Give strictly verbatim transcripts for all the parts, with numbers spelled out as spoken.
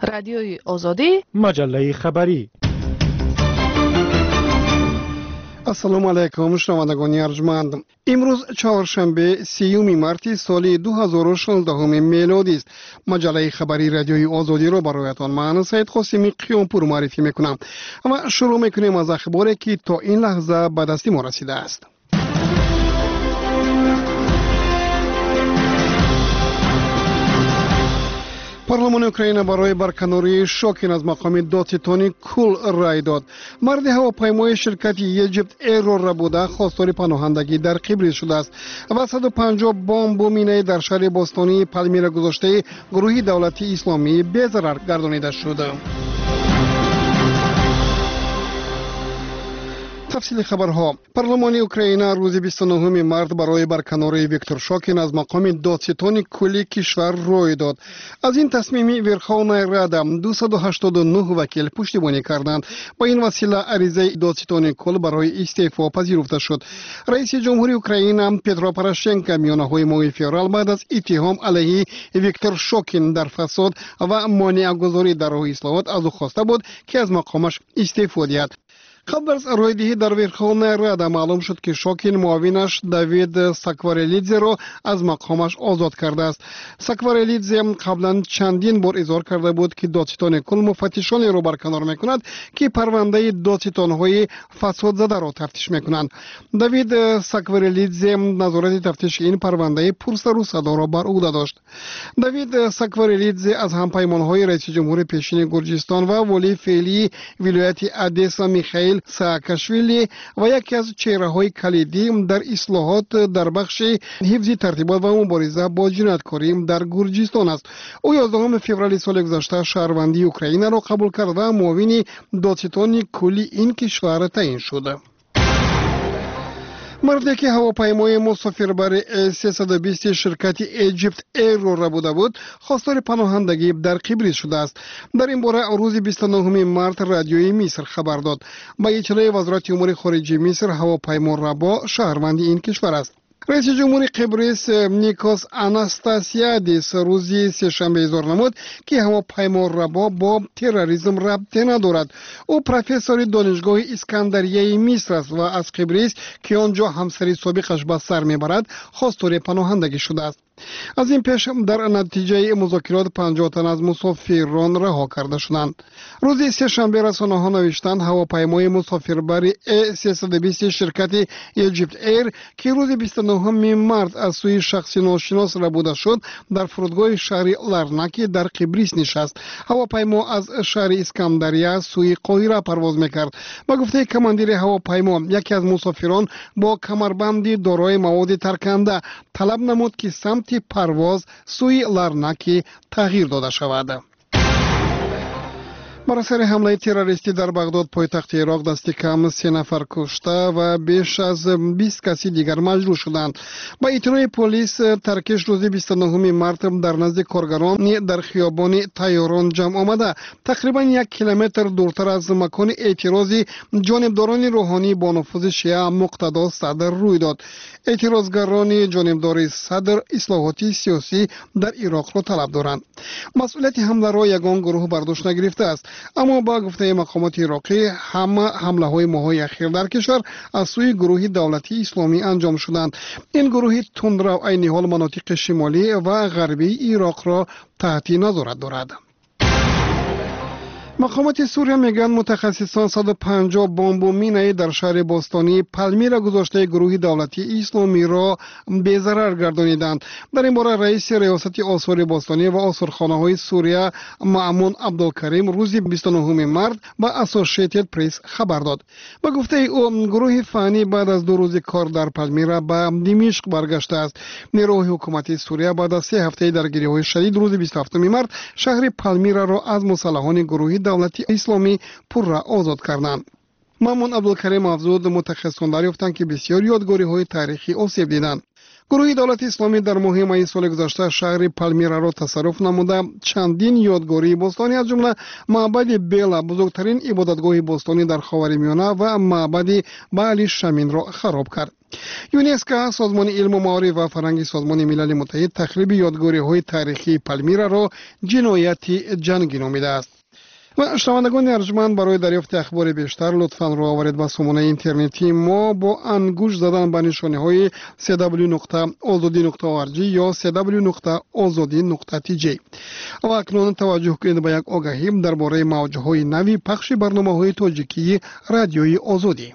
رادیوی آزادی، مجله خبری. السلام علیکم شنوندگان ارجمند. امروز چهارشنبه سیوم مارس سال دو هزار و شانزده میلادی است. مجله خبری رادیوی آزادی را برایتان من سید قاسمی قیامپور معرفی میکنم و شروع میکنیم از اخباری که تا این لحظه به دست ما رسیده است. پارلمان اوکراین برای برکناری شوکین از مقام دادستانی کل رای داد. مرد هواپیمای شرکت ایجیپت ایر را بوده خواستار پناهندگی در قبرس شده است و صد و پنجاه بمب و مینه در شهر باستانی پالمیرا گذاشته گروه دولتی اسلامی بی‌ضرر گردانیده شده. تفصیل خبرها. پارلمان اوکراین روز بیست و نهم مارس برای برکناری ویکتور شوکین از مقام دادستان کلی کشور رای داد. از این تصمیم ورخونا رادا دویست و هشتاد و نه وکیل پشتیبانی کردند. با این وسیله عریضه دادستان کل برای استعفا پذیرفته شد. رئیس جمهوری اوکراین پترو پوروشنکو میانه‌های ماه فوریه بعد از اتهام علیه ویکتور شوکین در فساد و مانع‌گذاری در راه اصلاحات از او خواسته بود که از مقامش استعفا دهد. قبل از رایدهی در ورخونا رادا معلوم شد که شوکین معاونش دیوید ساکواریلیدزه را از مقامش آزاد کرده است. ساکواریلیدزه قبلا چندین بار اظهار کرده بود که دادستان کل مفتشانی را برکنار میکند که پرونده دادستان‌های فساد زده را تفتیش میکنند. دیوید ساکواریلیدزه نظارت تفتیش این پرونده پرسر و صدا را بر عهده داشت. دیوید ساکواریلیدزه از همپیمان‌های رئیس جمهور پیشین گرجستان و ولی فعلی ولایت ادسا میخائیل ساکاشویلی و یکی از چهره‌های کلیدی در اصلاحات در بخش حفظ ترتیبات و مبارزه با جنایتکاری در گرجستان است. او یازدهم فوریه سال گذشته شهروندی اوکراین را قبول کرده و معاون دادستان کلی این کشور تعیین شده. مردی که هواپیمای مسافربر سیصد و بیست شرکت ایجیپت ایر را بوده بود خواستار پناهندگی در قبرس شده است. در این باره روز بیست و نهم مارس رادیوی مصر خبر داد. با اطلاع وزارت امور خارجه مصر هواپیما را با شهروندی این کشور است. رئیس جمهور قبرس نیکوس آناستاسیادیس روزی سه‌شنبه اظهار نمود که هواپیما را با تروریسم ربطی ندارد. او پروفسور دانشگاه اسکندریه مصر است و از قبرس که آنجا همسری سابقش به سر میبرد خواستار پناهندگی شده است. از این پیش در نتیجه مذاکرات پنجاه تن از مسافران رها کرده شدند. روز سه‌شنبه رسانه‌ها نوشتند هواپیمای مسافربر ای سیصد و بیست شرکت ایجیپت ایر که روز بیست و نهم مارس از سوی شخصی ناشناس ربوده شد در فرودگاه شهر لرناکی در قبرس نشست. هواپیما از شهر اسکندریه سوی قاهره پرواز میکرد. با گفته کماندیر هواپیما یکی از مسافران با کمربند دارای مواد ترکنده طلب نمود که سمت پرواز سوی لرناکی تغییر داده شود. بر اثر حمله تروریستی در بغداد پایتخت عراق دست کم سه نفر کشته و بیش از بیست کسی دیگر مجروح شدند. با اطلاع پلیس ترکش روز بیست و نهم مارس در نزد کارگران در خیابان طیاران جمع آمده تقریبا یک کیلومتر دورتر از مکان اعتراض جانبداران روحانی با نفوذ شیعه مقتدا صدر روی داد. اعتراضگران جانبدار صدر اصلاحاتی سیاسی در عراق را طلب دارند. مسئولیت حمله را یگان گروه برداشت نگرفته است، اما با گفته مقامات عراقی همه حمله های ماهای اخیر در کشور از سوی گروه دولتی اسلامی انجام شدند. این گروه تندرو عین حال مناطق شمالی و غربی عراق را تحت نظارت دارد. مقامات سوریه میگن متخصصان صد و پنجاه بمب و مینه در شهر باستانی پالمیرا گذاشته گروه دولتی اسلامی را بی‌ضرر گردانیدند. در این باره رئیس ریاست آثار باستانی و آثارخانه‌های سوریه مأمون عبدالکریم روز بیست و نهم مارس با اسوسییتد پرس خبر داد. با گفته او گروه فنی بعد از دو روز کار در پالمیرا به دمشق برگشته است. نیروهای حکومتی سوریه بعد از سه هفته درگیری‌های شدید روز بیست و هفتم مارس شهر پالمیرا را از مسلحان گروه دولتی اسلامی پر را آزاد کردند. مأمون عبدالکریم افزود متخصصان دریافتند که بسیار یادگاری های تاریخی آسیب دیدند. گروه دولت اسلامی در ماه می سال گذشته شهر پالمیرا را تصرف نموده چندین یادگاری باستانی از جمله معبد بیلا بزرگترین عبادتگاه باستانی در خاورمیانه و معبد بعل شمین را خراب کرد. یونسکو سازمان علم و معارف و فرهنگ سازمان ملل متحد تخریب یادگاری های تاریخی پالمیرا را جنایت جنگی نامیده است. و شنوندگان ارجمند برای دریافت اخبار بیشتر لطفاً رو آورید به سامانه اینترنتی ما با انگوش زدن به نشانه های سی دبلیو نقطه آزادی نقطه او ار جی یا سی دبلیو نقطه آزادی نقطه تی جی. و اکنون توجه کنید به یک آگاهی درباره موجهای نوی پخش برنامه‌های تاجیکی رادیوی آزادی.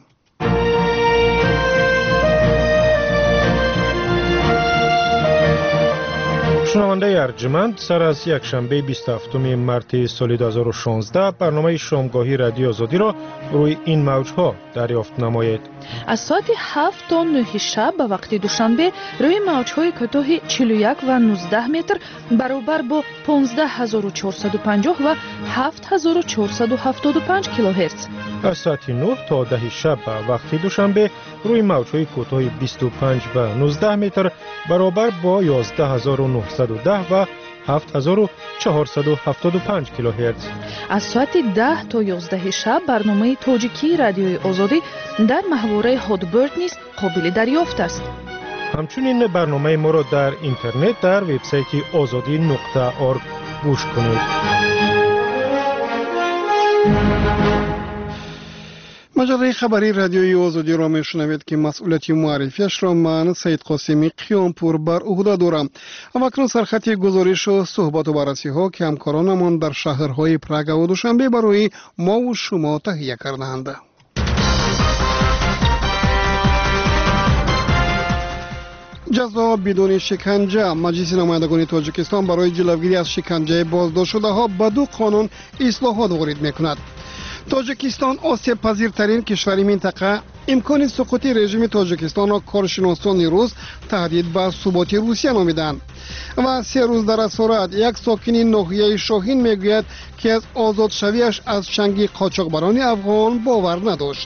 شنونده ارجمند، سر از یک شنبه بیست و هفتم مارس سال دو هزار و شانزده برنامه شامگاهی رادیو آزادی را روی این موجها دریافت نمایید. از ساعت هفت تا نه شب به وقت دوشنبه روی موجهای کوتاه چهل و یک و نوزده متر برابر با پانزده هزار و چهارصد و پنجاه و هفت هزار و چهارصد و هفتاد و پنج کیلوهرتز. از ساعت نه تا ده شب به وقت دوشنبه روی موجهای کوتاه بیست و پنج و نوزده متر برابر با یازده هزار و نهصد و ده و هفت هزار و چهارصد و هفتاد و پنج کیلوهرتز. از ساعت ده تا یازده شب برنامه تاجیکی رادیوی آزادی در محوره هادبرد نیز قابل دریافت است. همچنین برنامه ما را در اینترنت در وبسایت آزادی نقطه او ار جی گوش کنید. مجله خبری رادیوی آزادی را میشنوید که مسئولیت معرفیش را من سید قاسمی قیامپور بر عهده دارم. و اکنون سرخط گزارش و صحبت و بررسی ها که همکارانمان در شهرهای پراگ و دوشنبه برای ما و شما تهیه کردند. جزا بدون شکنجه. مجلس نمایندگان تاجیکستان برای جلوگیری از شکنجه بازداشت شده ها به دو قانون اصلاحات وارد میکند. تاجیکستان آسیب پذیرترین کشور منطقه امکان سقوط رژیم تاجیکستان را کارشناسان روس تهدید به ثبات روسیه نامیدند. و سه روز در اسارت یک ساکن ناحیه شاهین میگوید که از آزاد شویش از چنگ قاچاقبران افغان باور نداشت.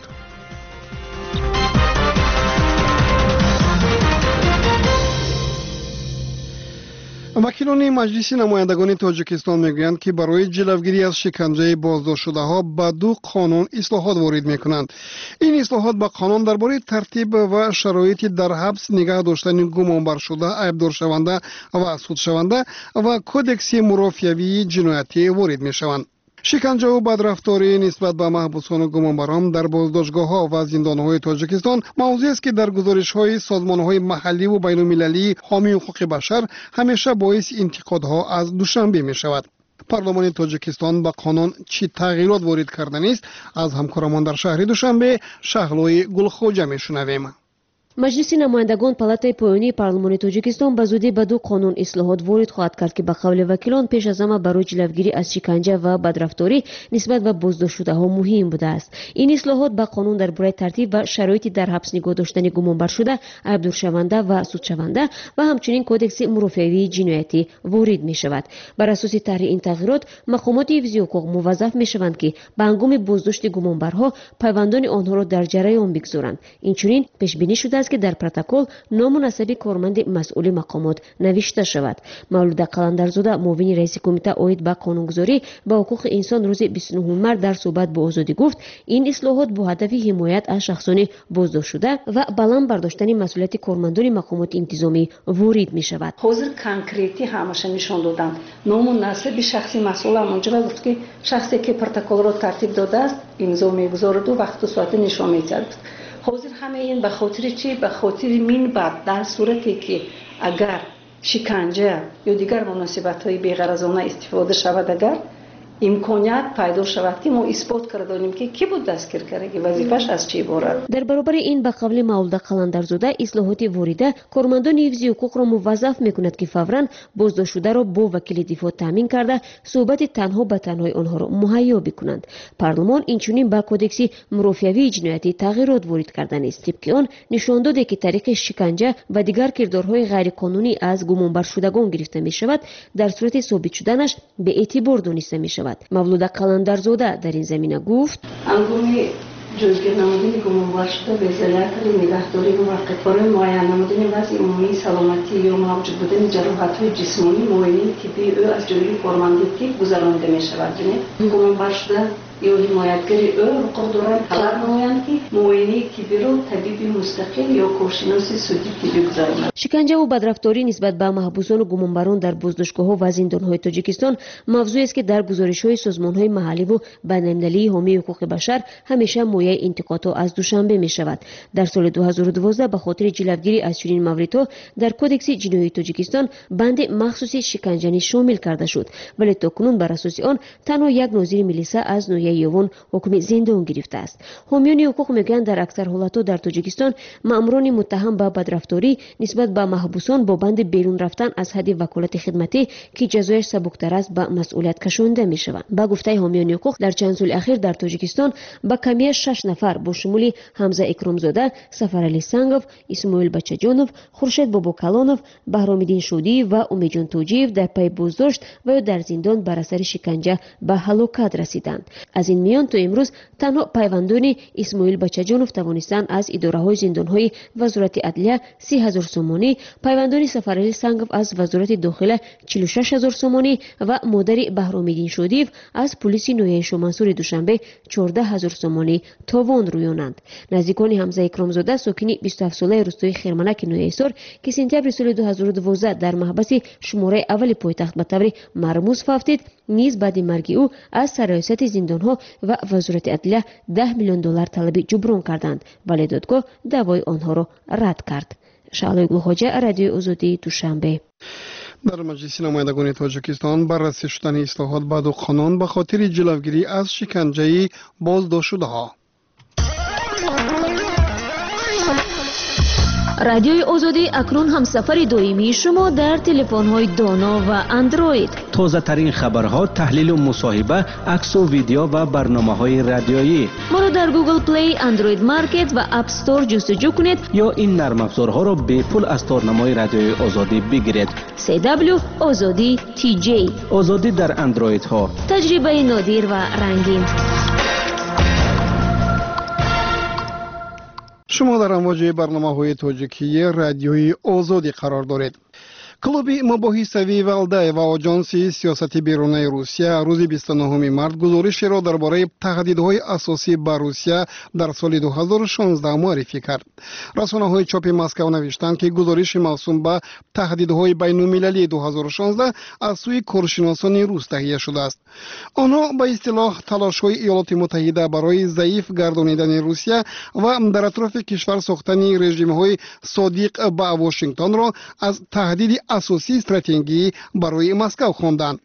وکیلان مجلس نمایندگان تاجیکستان میگویند که برای جلوگیری از شکنجه بازداشت شده ها به دو قانون اصلاحات وارد میکنند. این اصلاحات به قانون درباره ترتیب و شرایط در حبس نگاه داشتن گمانبر شده، عیبدار شونده و سود شونده و کودکس مرافعه‌ای جنایتی وارد میشوند. شکنجه و بدرفتاری نسبت به محبوسان و گمانبران در بازداشتگاه ها و زندان های تاجیکستان موضوعی است که در گزارش های سازمان های محلی و بین المللی حامی حقوق بشر همیشه باعث انتقادها از دوشنبه می شود. پارلمان تاجیکستان با قانون چی تغییرات وارد کردن است؟ از همکارمان در شهر دوشنبه شهلوی گلخوجه می شنویم. مجلس نمایندگان پالاتای پایانی پارلمان تاجیکستان به زودی به دو قانون اصلاحات وارد خواهد کرد که به قول وکیلان پیش از همه برای جلوگیری از شکنجه و بدرفتاری نسبت به بازداشت شده ها مهم بوده است. این اصلاحات به قانون درباره ترتیب و شرایط در حبس نگاه داشتن گمانبر شده، عیبدار شونده و سود شونده و همچنین کودکس مرافعه‌ای جنایتی وارد می شود. بر اساس طرح این تغییرات مقامات حفظی حقوق موظف می شوند که به هنگام بازداشت گمانبرها پیوندان آنها را در جریان بگذارند. اینچنین پیش بینی شده که در پروتکل نام و نسب کارمند مسئول مقامات نوشته شود. مولود قلندرزاده معاون رئیس کمیته عاید به قانونگذاری به حقوق انسان روز بیست و نهم مارس در صحبت با آزادی گفت این اصلاحات با هدف حمایت از شخصان بازداشت شده و بلند برداشتن مسئولیت کارمندان مقامات انتظامی وارد می شود. حاضر کانکریتی همش نشان دادن. نام و نسب شخصی مسئول اونجا گفت که شخصی که پروتکل را ترتیب داده است امضا میگذارد و وقت و ساعت نشان میدهد. حاضر همه این به خاطر چی؟ به خاطر من بعد در صورتی که اگر شکنجه یا دیگر مناسبت‌های بی‌غرضانه استفاده شود اگر امکانیت پیدا شود که ما اثبات کردیم که کی بود دستگیر کرده وظیفش از چی عبارت. در برابر این به قول مولود قلندرزاده اصلاحات وارده کارمندان حفظی حقوق را موظف میکند که فوراً بازداشت شده را با وکیل دفاع تامین کرده صحبت تنها به تنهای آنها را مهیا بکنند. پارلمان اینچنین به کودکس مرافعه‌ای جنایتی تغییرات وارد کردن است. طبق آن نشان داده که طریق شکنجه و دیگر کردارهای غیرقانونی از گمانبر شدگان گرفته می شود در صورت ثابت شدنش به اعتبار دانسته می شود. مولود قلندرزاده در این زمینه گفت هنگامی جزگیر نمودن گمانبار شده وزارت نگهداری موقت برای معاینه نمودن وضع عمومی سلامتی یا موجود بودن جراحت‌های جسمانی معاینه طبی او از جلوی کارمندی گذرانده می‌شود. گمانبار شده یا حمایتگری او حقوق دارند خبر نمایند که معاینه طبی را طبیب مستقل یا کارشناس سودی طبی گذراند. شکنجه و بدرفتاری نسبت به محبوسان و گمانباران در بازداشتگاه‌ها و زندان‌های تاجیکستان موضوعی است که در گزارش‌های سازمان‌های محلی و بین‌المللی حامی حقوق بشر همیشه مایه انتقادها از دوشنبه می‌شود. در سال دو هزار و دوازده به خاطر جلوگیری از چنین موردها در کدکس جنایی تاجیکستان بند مخصوصی شکنجه شامل کرده شد، ولی تاکنون بر اساس آن تنها یک ناظر ملیسا از نوعه یوان حکم زندان گرفته است. حامیان حقوق میگویند در اکثر حالت‌ها در تاجیکستان مأموران متهم به بدرفتاری نسبت به محبوسان با بند بیرون رفتن از حد وکالت خدمتی که جزایش سبکتر است به مسئولیت کشانده می‌شوند. با گفته حامیان حقوق در چند سال اخیر در تاجیکستان با کمی شش نفر با شمول حمزه اکرامزاده، سفرعلی سنگов، اسماعیل بچه‌جانов، خورشید باباکلانov، بهرام‌الدین شودی و امیدجان توجیев در پی بازداشت و یا در زندان بر اثر شکنجه به هلاکت رسیدند. از این میان تا امروز تنها پیوندان اسماعیل بچه‌جانov توانستند از اداره‌های زندان‌های وزارت عدلیه سی هزار سومانی، پیوندان سفرعلی سنگov از وزارت داخله چهل و شش هزار سومانی و مادر بهرام‌الدین شودی از پلیس نوعه شومنصور دوشنبه چهارده هزار سومانی تاوان رویانند. نزدیکان حمزه اکرامزاده ساکن بیست و هفت ساله روستای خرمنک نوعه سار که سپتامبر سال دو هزار و دوازده در محبس شماره اول پایتخت به طور مرموز فوتید، نیز بعد مرگ او از سرایست زندان‌ها و وزارت عدلیه ده میلیون دلار طلب جبران کردند، ولی دادگاه دعوای آنها را رد کرد. شعله گلخواجه، رادیو آزادی، دوشنبه. در مجلس نمایندگان تاجیکستان بررسی شدن اصلاحات بعد قانون به خاطر جلوگیری از شکنجه بازداشت شده‌ها. رادیوی آزادی اکنون همسفر دائمی شما در تلفن‌های دانا و اندروید. تازه ترین خبرها، تحلیل و مصاحبه، عکس و ویدیو و برنامه‌های رادیویی. ما را در گوگل پلی، اندروید مارکت و اپ استور جستجو کنید یا این نرم افزارها را به پول از تارنمای رادیوی آزادی بگیرید. سی دبلیو آزادی تی جی. آزادی در اندروید ها. تجربه نادر و رنگین. شما در امواج برنامه‌های تاجیکی رادیوی آزادی قرار دارید. کلوب مباحثوی والدای و آژانس سیاست بیرونی روسیه روز بیست و نهم مارس گزارشی را درباره تهدیدهای اساسی به روسیه در سال دو هزار و شانزده معرفی کرد. رسانه‌های چاپ مسکو نوشتند که گزارش موسوم به تهدیدهای بین‌المللی دو هزار و شانزده از سوی کارشناسان روس تهیه شده است. آنها به اصطلاح تلاش‌های ایالات متحده برای ضعیف گردانیدن روسیه و در اطراف کشور ساختن رژیم‌های صادق به واشنگتن را از تهدید اساسی استراتژی برای مسکو خواندند.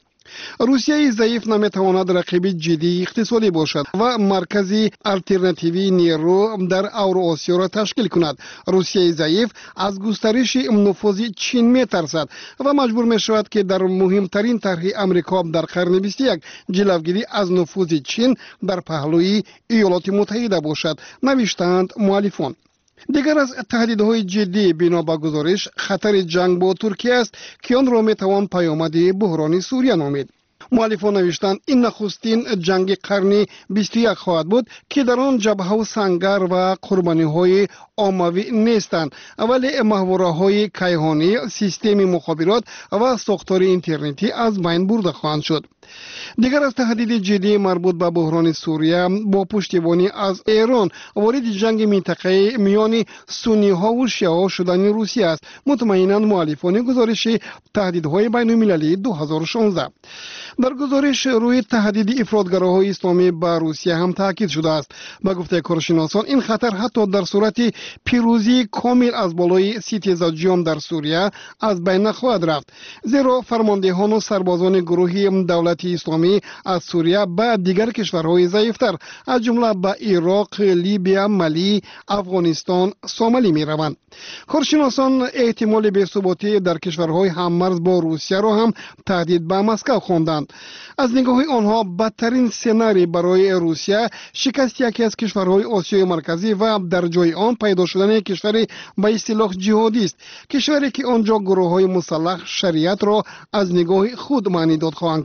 روسیه ضعیف نمیتواند رقیب جدی اقتصادی باشد و مرکزی الटरनेटिوی نیرو در اوراسیا را تشکیل کند. روسیه ضعیف از گسترش نفوذ چین میترسد و مجبور می شود که در مهمترین طرح امریکا در قرن بیست و یک جلوگیری از نفوذ چین در پهلوی ایالات متحده باشد، نوشتند مؤلفان. دیگر از تهدیدهای جدی بنا به گزارش خطر جنگ با ترکیه است که آن را میتوان پیامد بحران سوریه نامید. مؤلفان نوشتند این نخستین جنگ قرن بیست و یک خواهد بود که در آن جبهه و سنگر و قربانی های عمومی نیستند، ولی محوره های کیهانی، سیستم مخابرات و ساختار اینترنتی از بین برده خواهند شد. دیگر از تهدید جدی مربوط به بحران سوریه با پشتیبانی از ایران وارد جنگ منطقه میان سنی ها و شیعه ها شدن روسیه است، مطمئناً مؤلفان گزارش تهدیدهای بین المللی دو هزار و شانزده. در گزارش روی تهدید افراطگراهای اسلامی به روسیه هم تاکید شده است. با گفته کارشناسان این خطر حتی در صورت پیروزی کامل از بالای ستیزه جام در سوریه از بین نخواهد رفت، زیرا فرماندهان و سربازان گروه دولت اسلامی از سوریه به دیگر کشورهای ضعیفتر از جمله به عراق، لیبیا، مالی، افغانستان، سومالی می روند. کارشناسان احتمال بی‌ثباتی در کشورهای هممرز با روسیه را هم تهدید به مسکو خواندند. از نگاه آنها بدترین سناریو برای روسیه شکست یکی از کشورهای آسیای مرکزی و در جای آن پیدا شدن کشوری به اصطلاح جهادی است، کشوری که آنجا گروه‌های مسلح شریعت را از نگاه خود معنی داد خواهند کرد.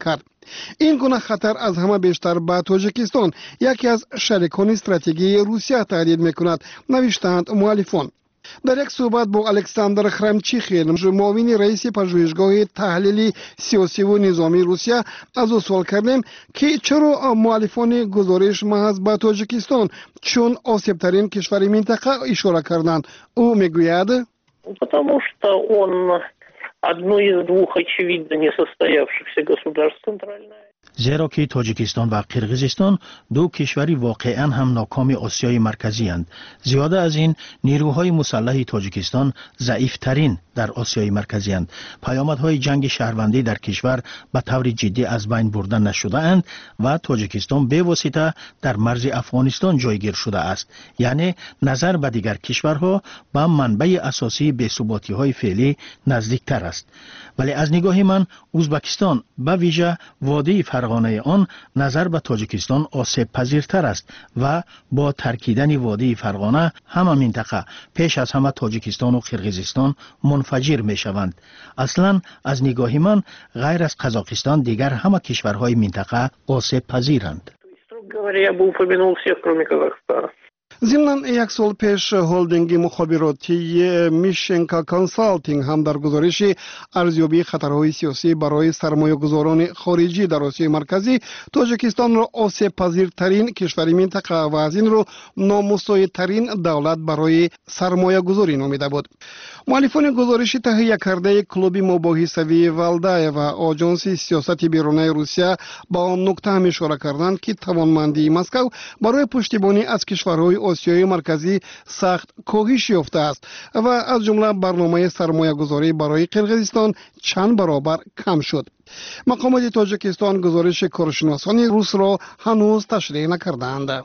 این گونه خطر از همه بیشتر به تاجیکستان یکی از شریکان استراتژیکی روسیه تهدید میکند، نوشتند مؤلفان. در یک صحبت با الکساندر خرمچیخین، معاون رئیس پژوهشگاه تحلیل سیاسی و نظامی روسیه، از او سوال کردیم که چرا مؤلفان گزارش محض به تاجیکستان چون آسیب ترین کشور منطقه اشاره کردند. او میگوید потому что он одно из двух очевидно несостоявшихся государств центральное. زیرا که تاجیکستان و قرقیزستان دو کشوری واقعا هم ناکام آسیای مرکزی اند. زیاده از این نیروهای مسلح تاجیکستان ضعیف ترین در آسیای مرکزی اند. پیامدهای جنگ شهروندی در کشور به طور جدی از بین برده نشده اند و تاجیکستان به واسطه در مرز افغانستان جایگیر شده است. یعنی نظر به دیگر کشورها به منبع اساسی بی‌ثباتی های فعلی نزدیکتر است. ولی از نگاه من ازبکستان به ویژه وادی فرغانه آن نظر به تاجیکستان آسیب پذیرتر است و با ترکیدن وادی فرغانه همه منطقه پیش از همه تاجیکستان و قرقیزستان منفجر می شوند. اصلا از نگاه من غیر از قزاقستان دیگر همه کشورهای منطقه آسیب پذیرند. ضمن یک سال پیش هلدینگ مخابراتی میشنکا کانسالتینگ هم در گزارش ارزیابی خطرهای سیاسی برای سرمایه‌گذاران خارجی در آسیای مرکزی تاجیکستان را آسیب پذیرترین کشور منطقه و از این رو نامساعدترین دولت برای سرمایه‌گذاری نامیده بود. مؤلفان گزارش تهیه کرده کلوب مباحثوی والدای و آژانس سیاست بیرونی روسیه با آن نکته هم اشاره کردند که توانمندی مسکو برای پشتیبانی از کشورهای آسیای مرکزی سخت کاهش یافته است و از جمله برنامه سرمایه گذاری برای قرقیزستان چند برابر کم شد. مقامات تاجیکستان گزارش کارشناسان روس را هنوز تشریح نکردند.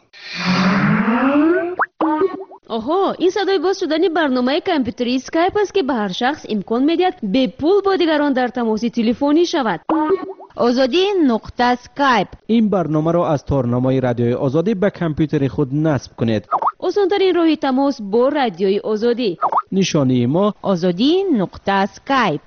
آها، این صدای باز شدن برنامه کامپیوتری اسکایپ است که به هر شخص امکان میدهد به پول با دیگران در تماس تلفنی شود. آزادی نقطه اسکایپ. این برنامه را از تارنمای رادیوی آزادی به کامپیوتر خود نصب کنید. آسان‌ترین راه تماس با رادیوی آزادی. نشانی ما آزادی نقطه اسکایپ.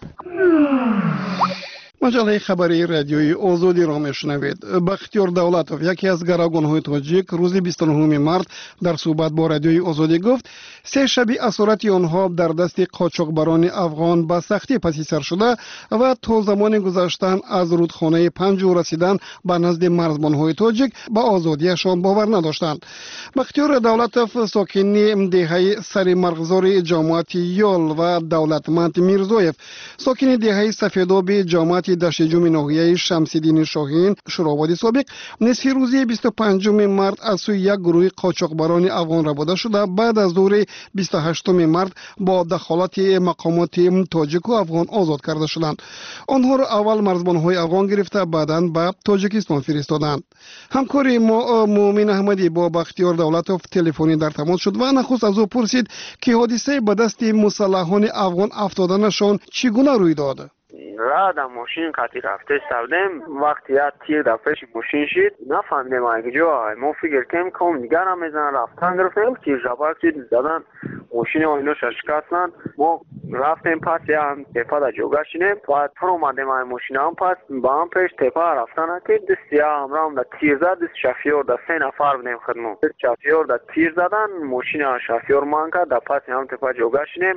مجله خبری رادیوی آزادی را میشنوید. بختیار دولتوف، یکی از گروگان‌های تاجیک، روز بیست و نهم مارس در صحبت با رادیوی آزادی گفت سه شب اسارت آنها در دست قاچاقبران افغان به سختی پسی سر شده و تا زمان گذشتن از رودخانه پنجو رسیدن به نزد مرزبان‌های تاجیک به آزادیشان باور نداشتند. بختیار دولتوف، ساکن دهه سر مرغزار جماعت یال و دولتمند میرزویف، ساکن دهه سفیداب جماعت دشجوم ناحیه شمس‌الدین شاهین شورابادی سابق، نصف روزی بیست و پنجم مارس از سوی یک گروه قاچاقبران افغان ربوده شده بعد از دور بیست و هشتم مارس با دخالت مقامات تاجیک و افغان آزاد کرده شدند. آنها را اول مرزبان‌های افغان گرفته بعداً به تاجیکستان فرستادند. همکار ما مومن احمدی با بختیار دولتوف تلفنی در تماس شد و نخست از او پرسید که حادثه به دست مسلحان افغان افتادنشان چگونه روی داد. راه در ماشین قطعی رفته سردم وقتی یک تیر در پیش ماشین شد نفهمیدم اگه جا ما فکر کنیم کام دیگر هم میزنن رفتن گرفتیم تیر شبک شد زدن ماشین آینو ششکستن ما رفتیم پس هم تپا در جوگه شدیم و پر اومدیم این ماشین هم پس با هم پیش تپا رفتن که دستی هم را هم در تیر زد دست شفیور در سه نفر بودیم خدمون شفیور در تیر زدن ماشین شفیور من کرد در پس هم تپا جوگه شدیم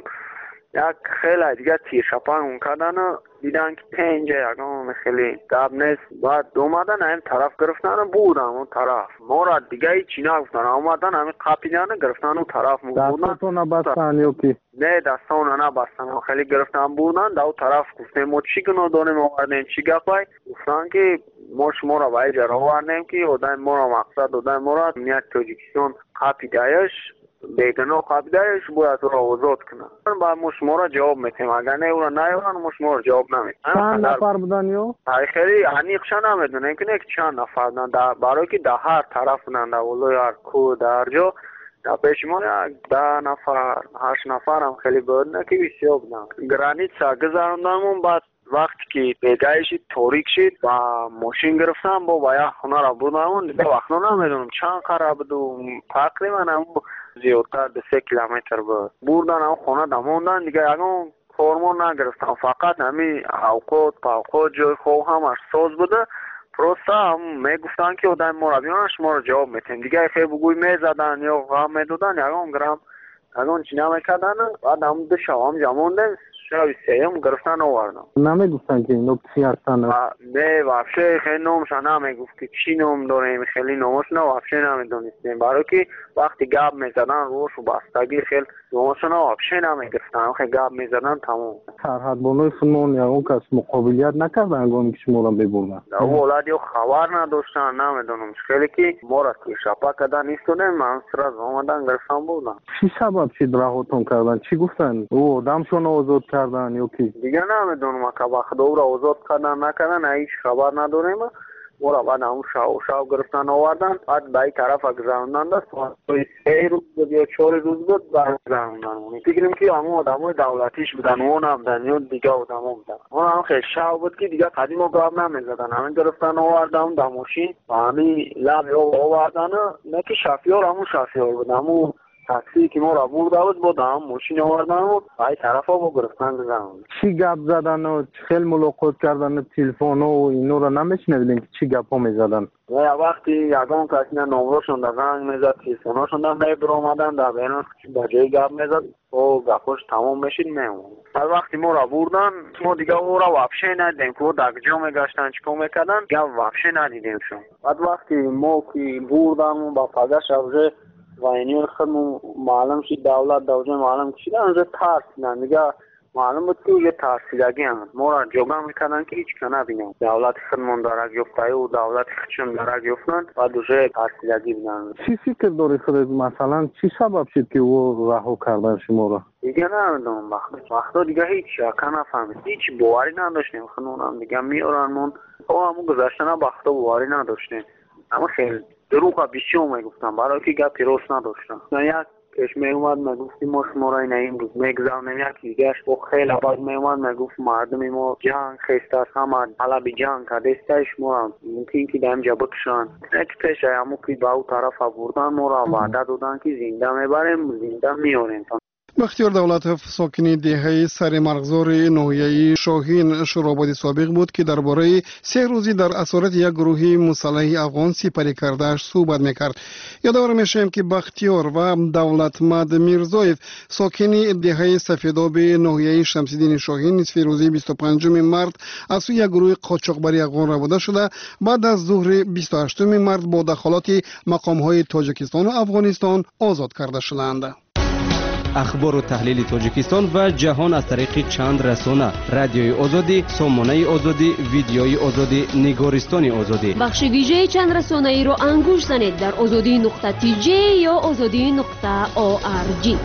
یک خیلی دیگه تیر شپن اون کردن و دیدن که پنجه یکم خیلی دب نیست بعد اومدن این طرف گرفتن بودن اون طرف ما را دیگه چی نگفتن اومدن همین قپیدن گرفتن اون طرف بودن دستاتو نبستن یا کی؟ نه دستانو نبستن خیلی گرفتن بودن در اون طرف گفتیم ما چی گناه داریم آوردیم چی گفای گفتن که ما شما را باید جرا آوردیم که آدم ما را مقصد آدم ما را نیت تاجیکستان قپیدهش بیگناه قبیدهش باید را آزاد کنن با ما شما را جواب میتیم اگر نه او را نیارن ما شما را جواب نمیتیم. چند نفر بودن یا؟ خیلی عنیقش نمیدونن که نه چند نفر بودن برای که در هر طرف بودن در ولای هر کو در جا در پیش ما ده نفر هشت نفر هم خیلی بودن که بسیار بودن گرانیت سا گذاروندن بعد وقتی که بیگه شد تاریک شد و ماشین گرفتم با باید خونه را بودم دیگه وقت نمیدونم چند قرار بود تقریبا هم زیادتر ده سه کیلومتر بود بردن هم خونه دموندن دیگه اگه فرمون نگرفتم فقط همین اوقات پاوقات جای خواه همش ساز بوده просто میگفتن که آدم مربیان شما رو جواب میتیم دیگه خیلی بگوی میزدن یا غم میدادن یکم گرم یکم چی نمیکردن بعد هم دو شوام جمعوندن شاید سیم گرفتن آوردن نمیگفتن که اینو چی هستن نه وابشه خیلی نومشان نمیگفت که چی نوم داریم خیلی نومش نه وابشه نمیدونستیم برای که وقتی گاب میزدن روش و بستگی خیلی نومشان وابشه نمیگفتن خیلی گاب میزدن تموم سرحدبانای فنون یا اون کس مقابلیت نکردن هنگامی که شما را ببردن او اولاد یا خبر نداشتن نمیدونم خیلی که ما را که شپا کردن نیستونه من سراز آمدن گرفتن بودن چی سبب شد رهاتون کردن چی گفتن او آدمشون آزاد کردن یا کی دیگه نمیدونم که وقت او را آزاد کردن نکردن هیچ خبر نداریم ما را بعد همون شاو شاو گرفتن آوردن بعد به این طرف گذراندن دست سه روز بود یا چهار روز بود بعد گذراندن فکریم که همون آدمای دولتیش بودن اون هم دنیا دیگه آدما بودن اون هم خیلی شاو بود که دیگه قدیم و گاب نمیزدن همین گرفتن آوردن در ماشین و همین لب آوردن نه که شفیار همون شفیار بود همون تاکسی که ما را برده بود بود هم ماشین آوردن و به طرف ها با گرفتن گذراندن چی گپ زدن و خیلی ملاقات کردن تلفن و اینو را نمیشنیدیم که چی گپ ها میزدن نه وقتی یگان کسی نه نمرهشون در زنگ میزد تلفناشون در بر آمدن در بینش به جای گپ میزد و گپاش تمام میشید میمون بعد وقتی ما را بردن ما دیگه او را وابشه ندیدیم که در جا میگشتن چیکار میکردن گپ وابشه ندیدیم شون بعد وقتی ما که بردن و با پگش اوجه و اینی خود معلوم شد دولت دوجه معلوم شد انجا ترسیدن دیگه معلوم بود که یه ترسیدگی هم ما را جوگه میکنن که هیچ که نبینیم دولت خودمون دارد یفته و دولت خودشون دارد یفتن و دوجه ترسیدگی بینن چی فکر داری خودت مثلا چی سبب شد که او رهو کردن شما را دیگه نمیدونم وقت وقتا دیگه هیچ شکر نفهمید هیچ باوری نداشتیم خودمون هم دیگه میارنمون و همون گذشتن وقتا باوری نداشتیم اما خیلی دروغ بیشتر میگفتم برای که گپ درست نداشتم نه یک کش میومد میگفتیم ما شما را این روز میگذاریم یکی دیگه و خیلی بعد میومد میگفت مردم ما جنگ خسته است همه حالا به جنگ کردستش ما ممکن که دم جا بکشن یک پیش همون که به او طرف آوردن ما را وعده دادن که زنده میبریم زنده میاریم بختیار دولتوف ساکن دهه سر مرغزار ناحیه شاهین شوراباد سابق بود که درباره سه روزی در اسارت یک گروه مسلح افغان سپری کردهش صحبت میکرد. یادآور میشیم که بختیار و دولتمند میرزایف ساکن دهه سفیداب ناحیه شمس‌الدین شاهین نصف روزی بیست و پنجم مارس از سوی یک گروه قاچاقبری افغان رهبرده شده بعد از ظهر بیست و هشتم مارس با دخالت مقام‌های تاجیکستان و افغانستان آزاد کرده شدند. اخبار و تحلیل تاجیکستان و جهان از طریق چند رسانه: رادیوی آزادی، سامانه آزادی، ویدیوی آزادی، نگارستان آزادی. بخش ویژه چند رسانه ای را انگوش زنید در آزادی نقطه تی جی یا آزادی نقطه او آر جی.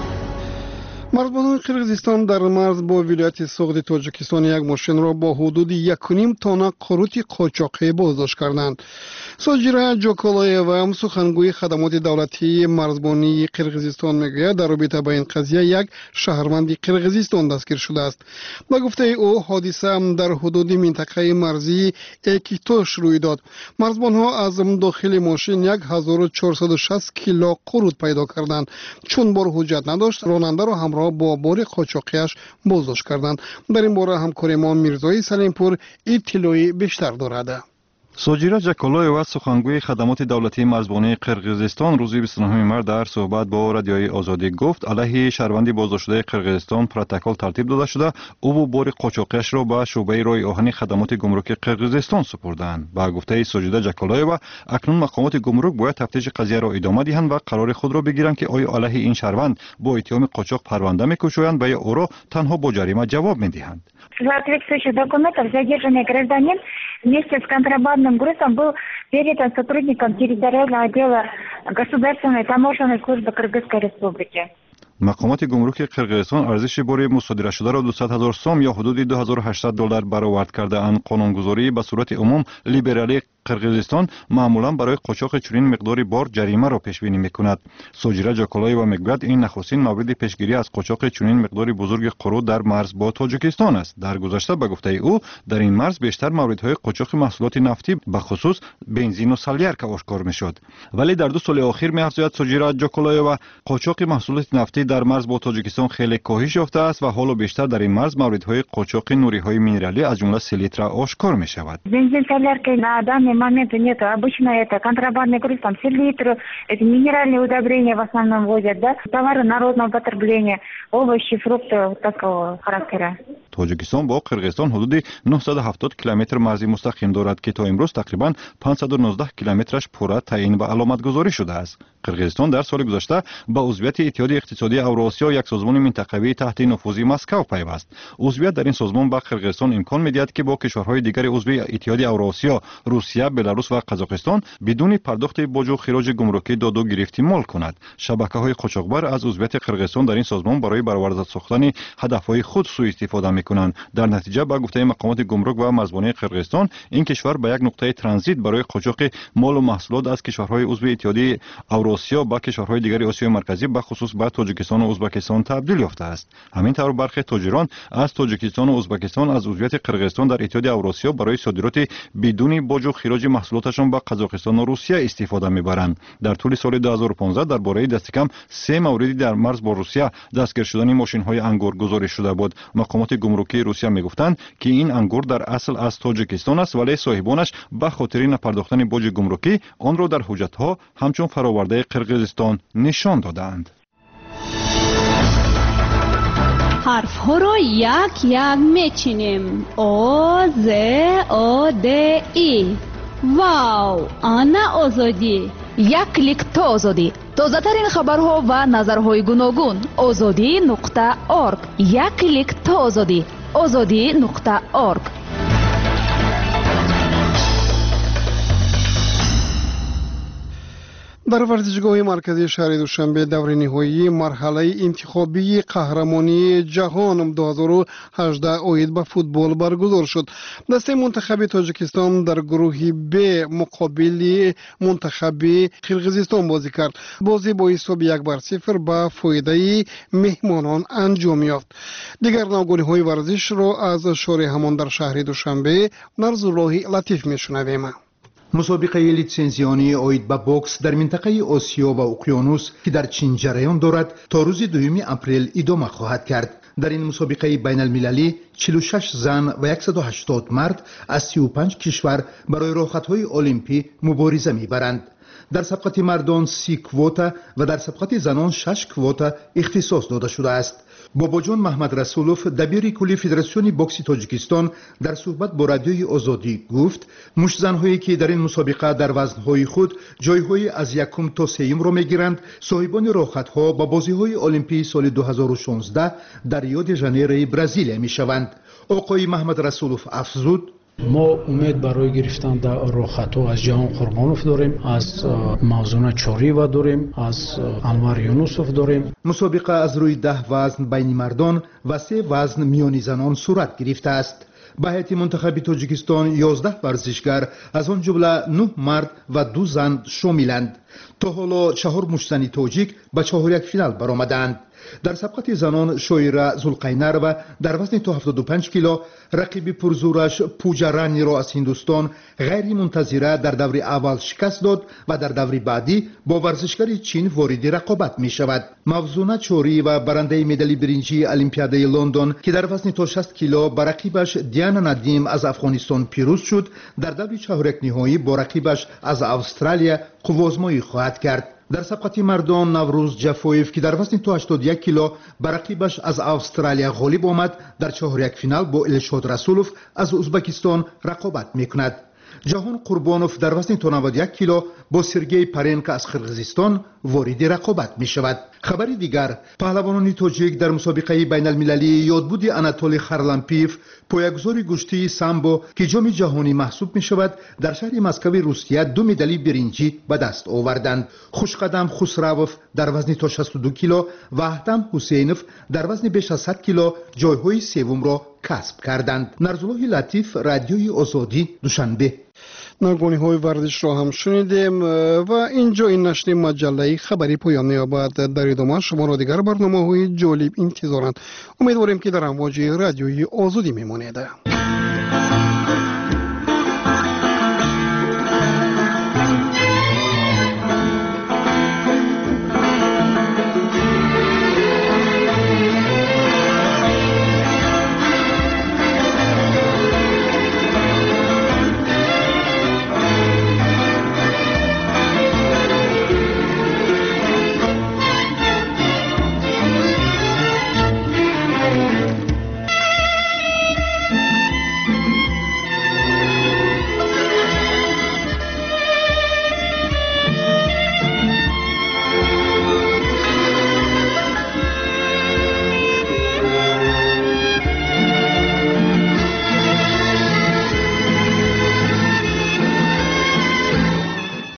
مرزبانان قرقیزستان در مرز با ولایت سوغد تاجیکستان یک ماشین را با حدود یک و نیم تانه قروت قاچاقی بازداشت کردند. ساجیرا جاکالایوا سخنگوی خدمات دولتی مرزبانی قرقیزستان میگوید در رابطه با این قضیه یک شهروند قرقیزستان دستگیر شده است. با گفته او حادثه در حدود منطقه مرزی اکیتوش روی داد. مرزبانها از داخل ماشین یک هزار و چهارصد و شصت کیلو قروت پیدا کردند. چون بار حجت نداشت راننده را همراه با بار قاچاقیش بازداشت کردند. در این باره همکار ما میرزای سلیمپور اطلاعی بیشتر دارد. ساجیرا جاکالایوا سخنگوی خدمات دولتی مرزبانی قرقیزستان روز بیست و نهم مارس در صحبت با رادیوی آزادی گفت علیه شهروندی بازداشت شده قرقیزستان پروتکل ترتیب داده شده. او بار قاچاقیش را به شعبه راه آهنی خدمات گمرک قرقیزستان سپردند. با گفته ساجیرا جاکالایوا اکنون مقامات گمرک باید تفتیش قضیه را ادامه دهند و قرار خود را بگیرند که آیا علیه این شهروند با اتهام قاچاق پرونده می‌کشند و یا او را تنها با جریمه جواب می‌دهند. Соответствующих документов задержанный гражданин вместе с контрабандным грузом был передан сотрудникам территориального отдела Государственной таможенной службы Кыргызской Республики. مقامات گمرک قرقیزستان ارزش بار مصادره شده را دویست هزار سوم یا حدود دو هزار و هشتصد دلار برآورد کرده اند. قانونگذاری به صورت عموم لیبرالی قرغیزستان معمولا برای قاچاق چنین مقداری بار جریمه را پیش بینی میکند. سوجیرا جاکالایوا میگوید این نخستین مورد پیشگیری از قاچاق چنین مقداری بزرگ قرو در مرز با تاجیکستان است. در گذشته به گفته او در این مرز بیشتر موردهای قاچاق محصولات نفتی به خصوص بنزین و سالیارکا آشکار میشد. ولی در دو سال اخیر می‌افزاید سوجیرا جاکالایوا قاچاق محصولات نفتی در مرز با تاجیکستان خیلی کاهش یافته است و حالا بیشتر در این مرز موردهای قاچاق نوری‌های مینرالی از جمله سلیتر آشکار می‌شود. Бензин, солярка на данный момент нет. Обычно это контрабандный груз, там селитры, это минеральные удобрения в основном возят, да, товары народного потребления, овощи, фрукты вот такого характера. تاجیکستان با قرغیزستان حدود نهصد و هفتاد کیلومتر مرزی مستقیم دارد که تا امروز تقریبا پانصد و نوزده کیلومترش پورا تعیین و علامت گذاری شده است. قرغیزستان در سال گذشته با عضویت اتحادیه اقتصادی اوراسیا یک سازمان منطقوی تحت نفوذ مسکو پیوست. عضویت در این سازمان به قرغیزستان امکان می‌دهد که با کشورهای دیگر عضو اتحادیه اوراسیا، روسیه، بلاروس و قزاقستان بدون پرداخت باج و خراج گمرکی داد و گرفت مال کند. شبکه‌های قاچاقبر از عضویت قرغیزستان در این سازمان برای برآورده ساختن هدف‌های خود سوء استفاده می‌کنند. در نتیجه با گفته مقامات گمرک و مرزبانی قرغیزستان این کشور به یک نقطه ترانزیت برای قاچاق مال و محصولات از کشورهای عضو اتحادیه اوراسیا با کشورهای دیگر آسیای مرکزی به خصوص به تاجیکستان و ازبکستان تبدیل یافته است. همینطور برخی تاجران از تاجیکستان و ازبکستان از عضویت قرغیزستان در اتحادیه اوراسیا برای صادرات بدون باج و خراج محصولاتشان به قزاقستان و روسیه استفاده می‌برند. در طول سال دو هزار و پانزده درباره دست کم سه موردی در مرز با روسیه دستگیر شدن ماشین‌های انگور گزارش شده بود. مقامات گمرکی روسیه میگفتند که این انگور در اصل از تاجیکستان است ولی صاحبانش به خاطر نپرداختن باج گمرکی آن را در حجت‌ها همچون فراورده قرغیزستان نشان دادند. حرف ها را یک یک میچینیم. او ز او د ای. واو، آنا آزادی. یک کلیک تا آزادی. تازه ترین خبرها و نظرهای گوناگون. آزادی نقطه ارگ. یک کلیک تا آزادی. آزادی نقطه ارگ. در ورزشگاه مرکزی شهر دوشنبه دور نهایی مرحله انتخابی قهرمانی جهان دو هزار و هجده عاید به فوتبال برگزار شد. دسته منتخب تاجیکستان در گروه ب مقابل منتخب قرغیزستان بازی کرد. بازی با حساب یک بر صفر به فایده مهمانان انجام یافت. دیگر نوگانی‌های ورزش را از شارع همان در شهر دوشنبه نرزالله لطیف میشنویم. مسابقه لیتسنزیانی عاید به بوکس در منطقه آسیا و اقیانوس که در چین جریان دارد تا روز دوم اپریل ادامه خواهد کرد. در این مسابقه بین المللی چهل و شش زن و صد و هشتاد مرد از سی و پنج کشور برای رخصت‌های المپی مبارزه می‌برند. در سبقت مردان سی کوتا و در سبقت زنان شش کوتا اختصاص داده شده است. باباجان محمد رسولوف دبیر کلی فدراسیون بوکس تاجیکستان در صحبت با رادیوی آزادی گفت مشتزن‌هایی که در این مسابقه در وزن‌های خود جای‌های از یکم تا سوم را می‌گیرند صاحبان رخصت‌ها با بازی‌های المپی سال دو هزار و شانزده در ریو دی ژانیرو برزیل می‌شوند. آقای محمد رسولوف افزود ما امید برای گرفتن در رخصت‌ها از جهان قربانوف داریم، از موزون چوریوا داریم، از انور یونوسوف داریم. مسابقه از روی ده وزن بین مردان و سه وزن میانی زنان صورت گرفته است. به هیئت منتخب تاجیکستان یازده ورزشگر از آن جمله نه مرد و دو زن شاملند. تا حالا چهار مشتزن تاجیک به چهارک فینال برآمدند. در سبقت زنان شویرا زلقینروا در وزن تا هفتاد و پنج کیلو رقیب پرزورش پوجارانی را از هندوستان غیر منتظره در دور اول شکست داد و در دور بعدی با ورزشگر چین وارد رقابت می شود. موزونه چوری و برنده مدال برنجی المپیادای لندن که در وزن تا شصت کیلو با رقیبش دیانا ندیم از افغانستان پیروز شد، در دور چهارک نهایی با رقیبش از استرالیا قوازمایی خواهد کرد. در سبقت مردان نوروز جفویف که در وزن تا هشتاد و یک کیلو بر رقیبش از استرالیا غالب آمد، در چهارک فینال با الشاد رسولوف از ازبکستان رقابت میکند. جهان قربانوف در وزن تا نود و یک کیلو با سرگئی پرینکا از قرغیزستان وارد رقابت می شود. خبری دیگر، پهلوانان تاجیک در مسابقه بین المللی یادبود اناتولی خرلمپیف پایه‌گذار گشتی سامبو که جام جهانی محسوب می شود در شهر مسکو روسیه دو مدال برنجی به دست آوردند. خوشقدم خسروف در وزن تا شصت و دو کیلو و احتم حسینوف در وزن بیش از صد کیلو جایهای سوم را کسب کردند. نرزالله لطیف، رادیوی آزادی، دوشنبه. نگونی‌های ورزش را هم شنیدیم و اینجا این نشر مجله خبری پایان می‌یابد. در ادامه شما را دیگر برنامه‌های جالب انتظارند. امیدواریم که در امواج رادیوی آزادی می‌مانید.